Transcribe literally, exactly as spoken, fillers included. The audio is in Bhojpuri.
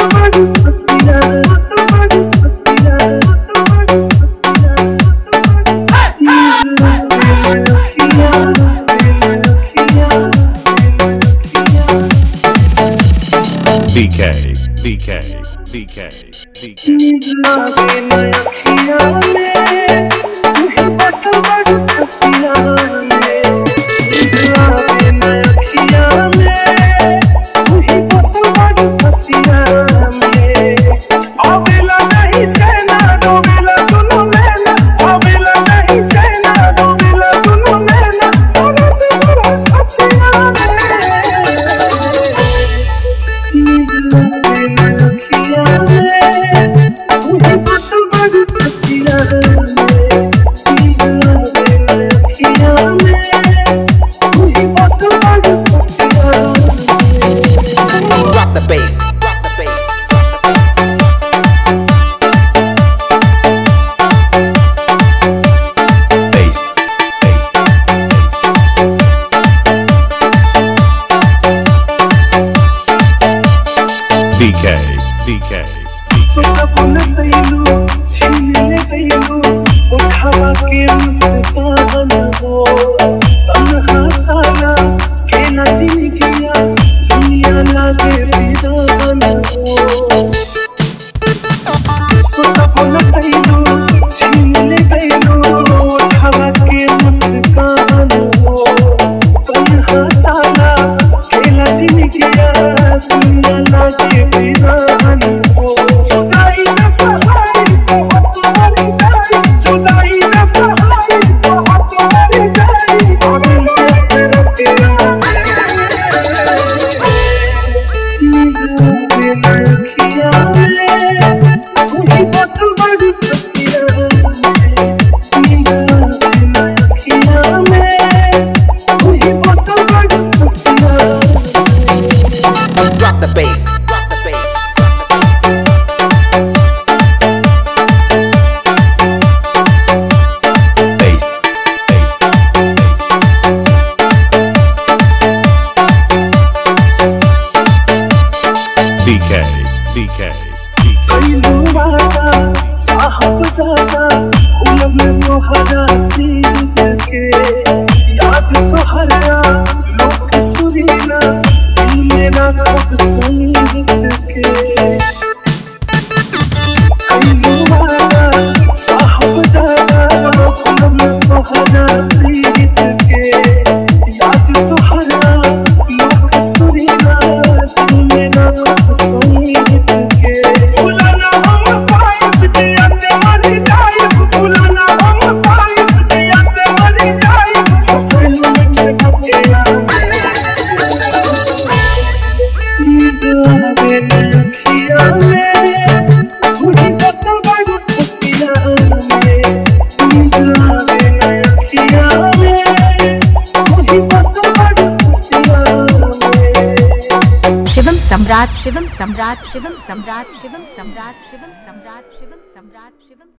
B K, B K, B K, B K. Rock the bass, rock the bass. Bass, bass, bass. B K, B K. Rock the bass, rock the bass. Bass, bass, bass. B K, B K, B K. Shivam Samrat Shivam Samrat Shivam Samrat Shivam Samrat Shivam Samrat Shivam Samrat Shivam